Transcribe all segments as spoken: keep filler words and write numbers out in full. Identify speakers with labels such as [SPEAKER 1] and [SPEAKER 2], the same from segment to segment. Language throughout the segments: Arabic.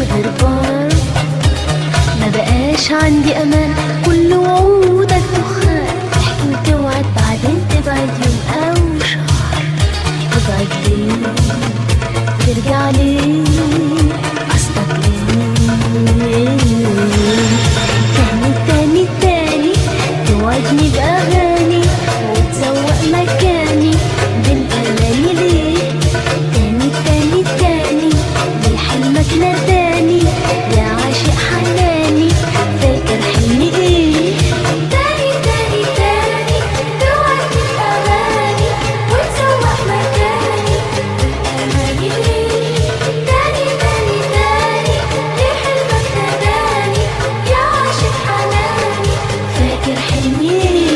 [SPEAKER 1] غربان، ما بقاش عندي امان، كل وعودك دخان، تحكي وتوعد بعدين تبعد يوم او شهر. تبعد ليه؟ ترجع ليه؟ قصدك ايه؟ تاني تاني تاني توعدني بأغاني وتزوق مكاني بالأغاني ليه؟ تاني تاني تاني ليه حلمك ناداني يا عاشق حناني؟ فاكر حلمي ايه؟ تاني تاني تاني توعدني بأغاني وتزوق مكاني بالأغاني ليه؟ تاني تاني تاني ليه حلمك ناداني يا عاشق حناني؟ فاكر حلمي ايه؟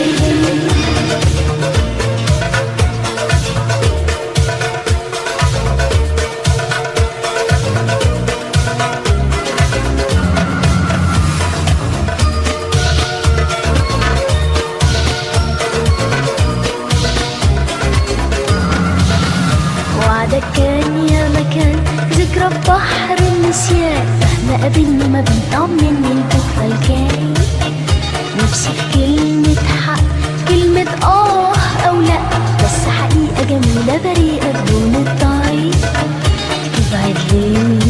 [SPEAKER 1] وعدك كان يا مكان ذكرى بحر النسيان، مهما قابلني ما بيطمني البكرة الجاي. نفسي في كلمة حق، كلمة اه او لا، بس حقيقة جميلة بريئة بدون الضعيف. تبعد ليه؟